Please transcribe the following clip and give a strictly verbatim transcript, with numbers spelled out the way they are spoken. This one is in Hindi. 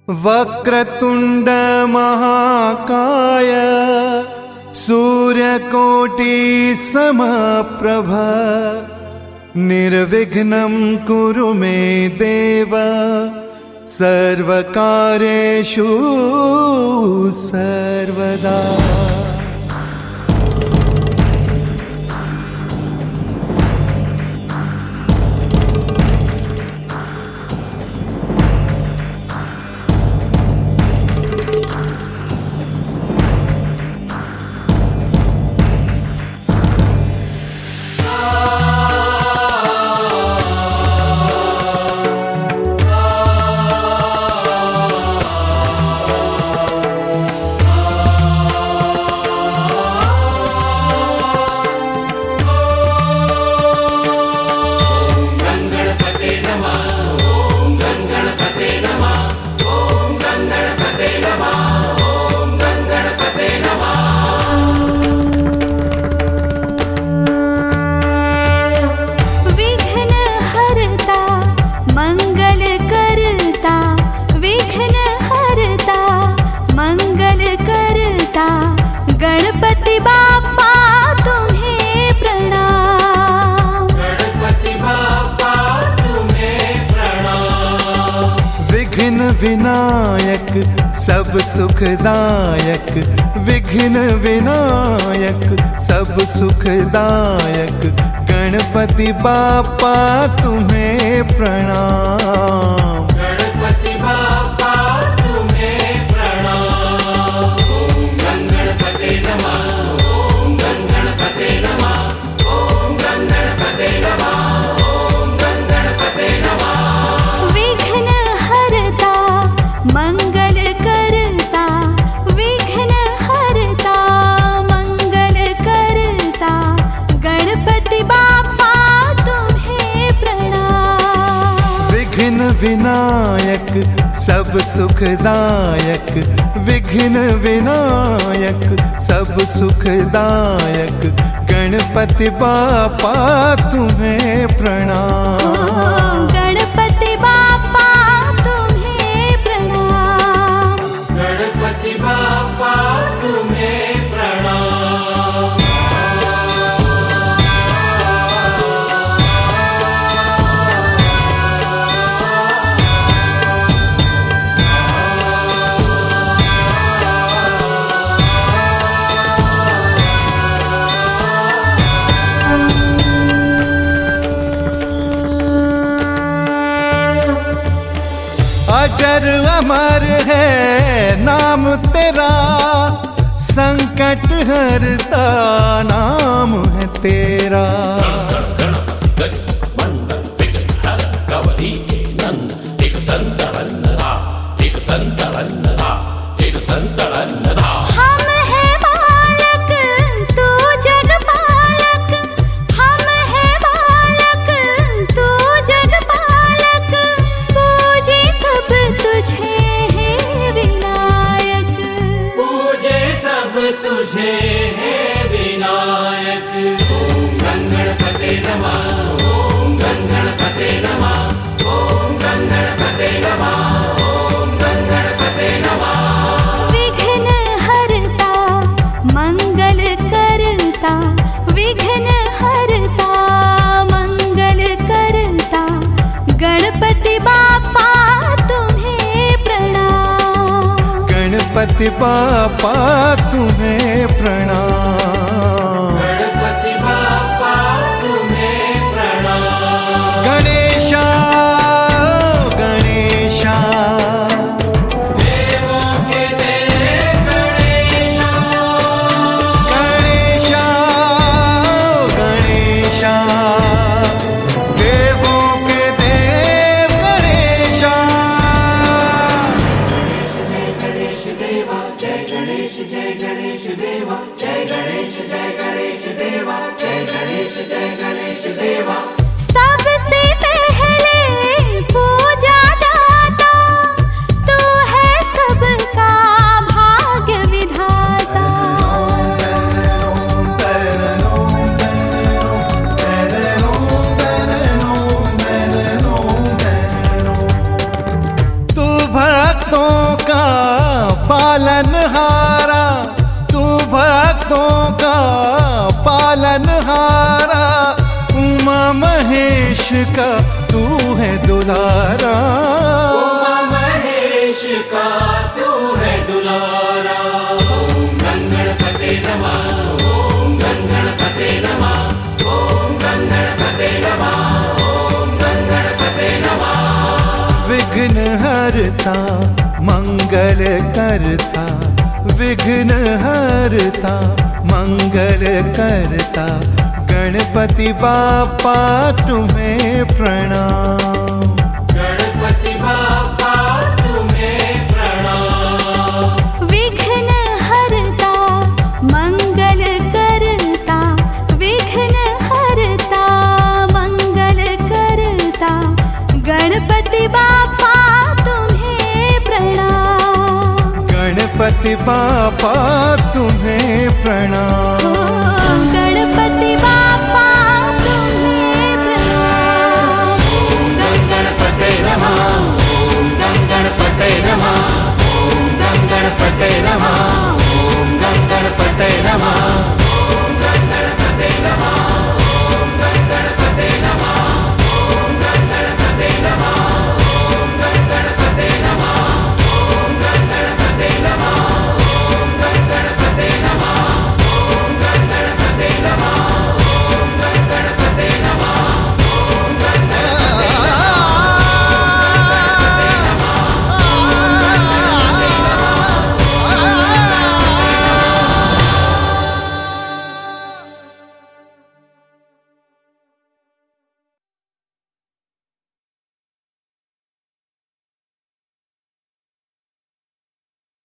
वक्रतुंड महाकाय सूर्यकोटि समप्रभ निर्विघ्नं कुरु मे देव सर्वकार्येषु सर्वदा। विनायक सब सुखदायक, विघ्न विनायक सब सुखदायक, गणपति बापा तुम्हें प्रणाम। गणपति बापा तुम्हें प्रणाम। ओम गणपते नमः, ओम गणपते नमः, ओम गणपते नमः, ओम गणपते नमः। मंगल करता, विघ्न हरता, मंगल करता, गणपति बापा तुम्हें प्रणाम। विघ्न विनायक सब सुखदायक, विघ्न विनायक सब सुखदायक, गणपति बापा तुम्हें प्रणाम। गणपति बापा गणपति बापा तुम्हें प्रणाम। अजर अमर है नाम तेरा, संकट हरता नाम है तेरा। हम है बालक तू जग पालक, हम है बालक तू जग पालक, पूजे सब तुझे है विनायक। पूजे सब तुझे है विनायक। ओम गणपते नमः, ओम गणपते नमः, ओम गणपते नमः, ओम गणपते नमः। विघ्न हरता, मंगल करता, विघ्न हरता, मंगल करता, गणपति बापा तुम्हें प्रणाम। गणपति बापा तुम्हें प्रणाम। गणपति बापा तुम्हें प्रणाम। गणेशा गणेशा देवों के देव गणेशा। गणेशा गणेशा देवों के देव गणेशा। जय गणेश देवा, जय गणेश, जय गणेश देवा, जय गणेश। पालनहारा तू भक्तों का पालनहारा, उमा महेश का तू है दुलारा, उमा महेश का तू है दुलारा। ओम गणपते नमः, ओम गणपते नमः, ओम गणपते नमः, ओम गणपते नमः। विघ्न हरता मंगल करता, विघ्न हरता मंगल करता, गणपति बापा तुम्हें प्रणाम, गणपति बापा तुम्हें प्रणाम। विघ्न हरता मंगल करता, विघ्न हरता मंगल करता, गणपति बापा तुम्हें प्रणाम, गणपति बापा तुम्हें प्रणाम।